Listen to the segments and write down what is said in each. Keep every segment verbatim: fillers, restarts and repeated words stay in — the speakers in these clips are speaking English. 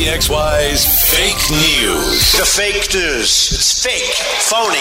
P X Y's fake news. The fake news. It's fake, phony,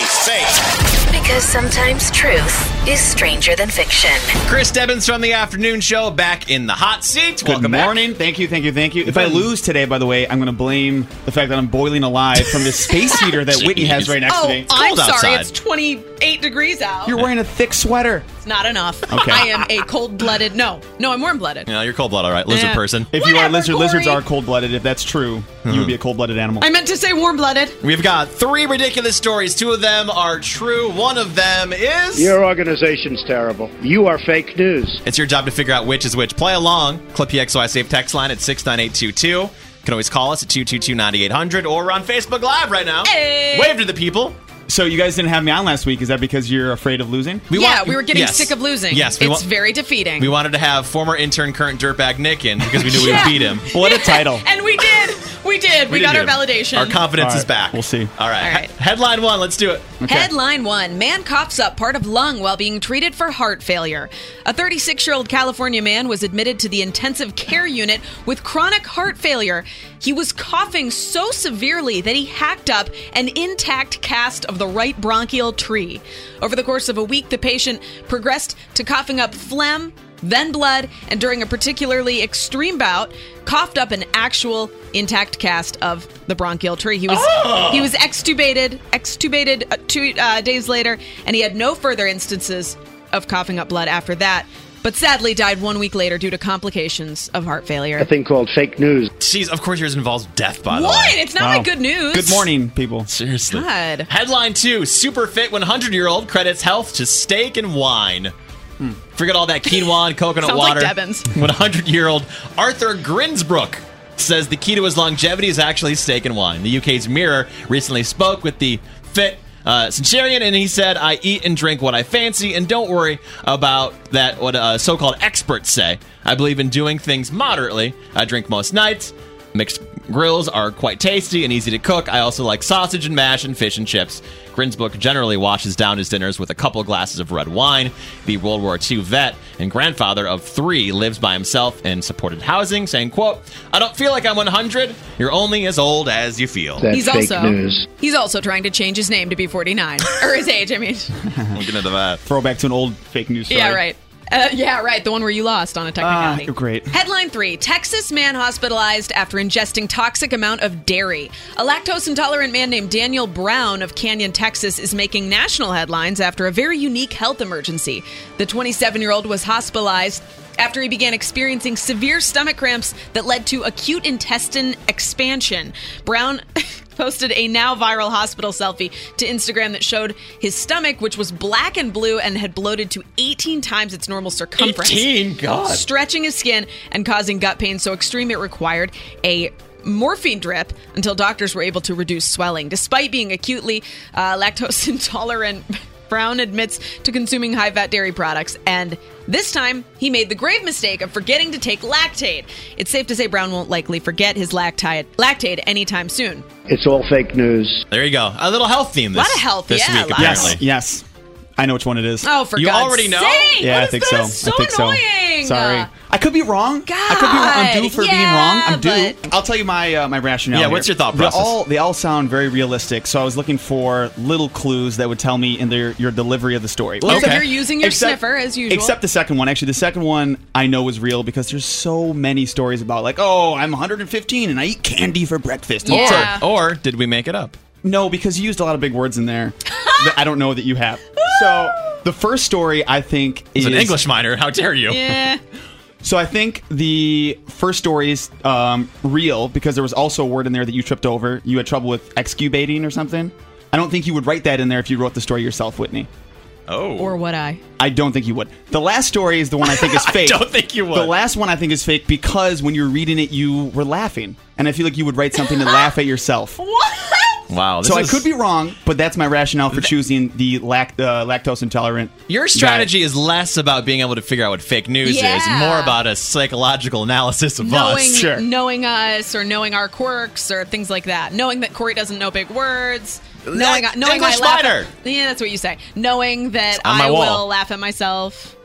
fake. Because sometimes truth is stranger than fiction. Chris Stebbins from the afternoon show back in the hot seat. Good Welcome morning. back. Thank you, thank you, thank you. If I lose today, by the way, I'm going to blame the fact that I'm boiling alive from this space heater that Whitney has right next oh, to me. I'm cold sorry. outside. It's twenty-eight degrees out. You're wearing a thick sweater. It's not enough. Okay. I am a cold-blooded. No, no, I'm warm-blooded. Yeah, you're cold-blooded, all right. Lizard Yeah. person. If you are Whatever, lizard, lizards Corey. are cold-blooded. If that's true, you would be a cold-blooded animal. I meant to say warm-blooded. We've got three ridiculous stories. Two of them are true. One of them is... Your organization's terrible. You are fake news. It's your job to figure out which is which. Play along. Clip P X Y Save text line at six nine eight two two. You can always call us at two two two, nine eight hundred or we're on Facebook Live right now. Hey. Wave to the people. So you guys didn't have me on last week. Is that because you're afraid of losing? We yeah, want- we were getting yes. sick of losing. Yes, we it's wa- very defeating. We wanted to have former intern, current dirtbag Nick in because we knew we Yeah. would beat him. What a title. and we did. We did. We, did got beat our him. validation. Our confidence All is right, back. we'll see. All right. All right. He- headline one. Let's do it. Okay. Headline one. Man coughs up part of lung while being treated for heart failure. A thirty-six-year-old California man was admitted to the intensive care unit with chronic heart failure. He was coughing so severely that he hacked up an intact cast of the right bronchial tree. Over the course of a week, the patient progressed to coughing up phlegm, then blood, and during a particularly extreme bout, coughed up an actual intact cast of the bronchial tree. He was he was extubated, extubated uh, two uh, days later, and he had no further instances of coughing up blood after that, but sadly died one week later due to complications of heart failure. A thing called fake news. Jeez, of course yours involves death, by the What? way. It's not Wow. my good news. Good morning, people. Seriously. God. Headline two. Super fit one hundred-year-old credits health to steak and wine. Forget all that quinoa and coconut Sounds like water. Devon's. one hundred-year-old Arthur Grinsbrook says the key to his longevity is actually steak and wine. The U K's Mirror recently spoke with the fit uh, centurion, and he said, I eat and drink what I fancy, and don't worry about that, what uh, so-called experts say. I believe in doing things moderately. I drink most nights. Mixed grills are quite tasty and easy to cook. I also like sausage and mash and fish and chips. Grinsbrook generally washes down his dinners with a couple glasses of red wine. The World War Two vet and grandfather of three lives by himself in supported housing, saying, quote, I don't feel like I'm one hundred. You're only as old as you feel. That's He's fake also news. he's also trying to change his name to be forty-nine or his age. I mean, We'll get into that. Throwback to an old fake news story. yeah, right. Uh, yeah, right. The one where you lost on a Ah, technicality. great. Headline three. Texas man hospitalized after ingesting toxic amount of dairy. A lactose intolerant man named Daniel Brown of Canyon, Texas is making national headlines after a very unique health emergency. The twenty-seven-year-old was hospitalized after he began experiencing severe stomach cramps that led to acute intestine expansion. Brown posted a now viral hospital selfie to Instagram that showed his stomach, which was black and blue and had bloated to eighteen times its normal circumference. eighteen? God. Stretching his skin and causing gut pain so extreme it required a morphine drip until doctors were able to reduce swelling. Despite being acutely uh, lactose intolerant, Brown admits to consuming high-fat dairy products, and this time he made the grave mistake of forgetting to take Lactaid. It's safe to say Brown won't likely forget his Lactaid, Lactaid anytime soon. It's all fake news. There you go. A little health theme this, Lot of health, this yeah, week, lot of apparently. Yes, yes. I know which one it is. Oh, for You God's already know? sake! yeah, What I is think this? so. So I think annoying. so. Sorry. I could be wrong. God. I could be wrong. I'm due for being wrong. Yeah, I'm due. but- I'll tell you my uh, my rationale. Yeah, here. what's your thought They process? all they all sound very realistic. So I was looking for little clues that would tell me in their your delivery of the story. You're- Okay. You're using your Except- sniffer as usual. Except the second one. Actually, the second one I know is real because there's so many stories about like, oh, I'm one hundred fifteen and I eat candy for breakfast. Yeah. Or, or did we make it up? No, because you used a lot of big words in there that I don't know that you have. So the first story I think As is an English minor, how dare you? Yeah. So I think the first story is um, real because there was also a word in there that you tripped over. You had trouble with excubating or something. I don't think you would write that in there if you wrote the story yourself, Whitney. Oh. Or would I? I don't think you would. The last story is the one I think is fake. I don't think you would. The last one I think is fake because when you're reading it, you were laughing. And I feel like you would write something to laugh at yourself. What? Wow. This So I is- could be wrong, but that's my rationale for choosing the lact- uh, lactose intolerant. Your strategy is less about being able to figure out what fake news Yeah. is, more about a psychological analysis of Knowing, us. Sure. knowing us or knowing our quirks or things like that. Knowing that Corey doesn't know big words. Knowing, That- knowing English I laugh minor. at, yeah, that's what you say. Knowing that on my I wall. will laugh at myself.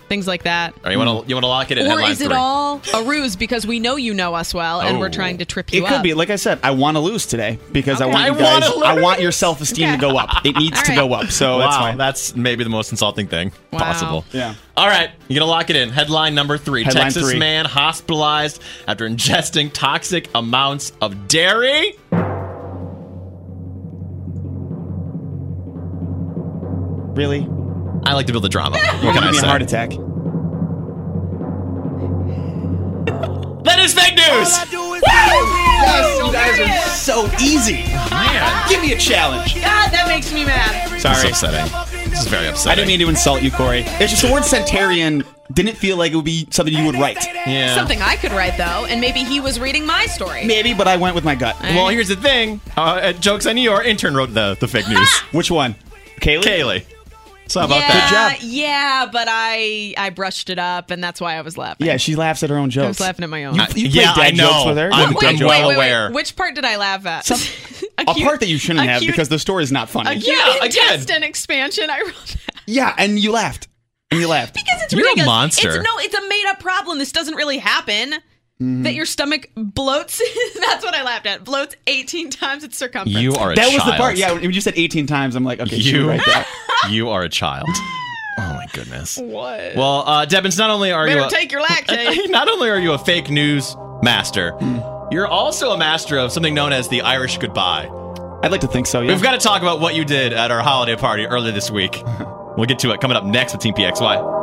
things like that. All right, you want to you want to lock it in? Or Headline is it three. all a ruse because we know you know us well and Oh. we're trying to trip you It up? could be. Like I said, I want to lose today because I Okay. want you I guys. wanna I lose. want your self-esteem Okay. to go up. It needs All to right. go up. So that's wow, fine. that's maybe the most insulting thing Wow. possible. Yeah. All right, you're gonna lock it in. Headline number three: Headline Texas three. man hospitalized after ingesting toxic amounts of dairy. Really? I like to build the drama. What You're can giving I me a say? heart attack. That is fake news. Yes, you guys are so easy. Man, Give me a challenge. God, that makes me mad. this is Sorry. upsetting. This is very upsetting. I didn't mean to insult you, Corey. It's just the word centurion didn't feel like it would be something you would write. Yeah. Something I could write, though, and maybe he was reading my story. Maybe, but I went with my gut. Well, here's the thing. Uh, at Joke's on You, our intern wrote the, the fake news. Which one? Kaylee? Kaylee. So how about yeah, that? Good job. Yeah, but I I brushed it up, and that's why I was laughing. Yeah, she laughs at her own jokes. I was laughing at my own. You, Uh, you yeah, play dad I know. jokes with her. You I'm- have a dad I'm joke. well wait, wait, aware. Wait. Which part did I laugh at? A part that you shouldn't have acute- because the story's not funny. acute Yeah, I did. intestine expansion. I wrote that. Yeah, and you laughed. And you laughed. Because it's You're a ridiculous. monster. It's, no, it's a made up problem. This doesn't really happen. Mm-hmm. That your stomach bloats. That's what I laughed at. Bloats eighteen times its circumference. You are a That child. was the part. Yeah, when you said eighteen times, I'm like, okay, she You, would write that. you are a child. Oh my goodness. What? Well, uh, Debbins, not only are Better you a, take your lactate. not only are you a fake news master, you're also a master of something known as the Irish goodbye. I'd like to think so, yeah. We've got to talk about what you did at our holiday party earlier this week. We'll get to it coming up next with Team P X Y.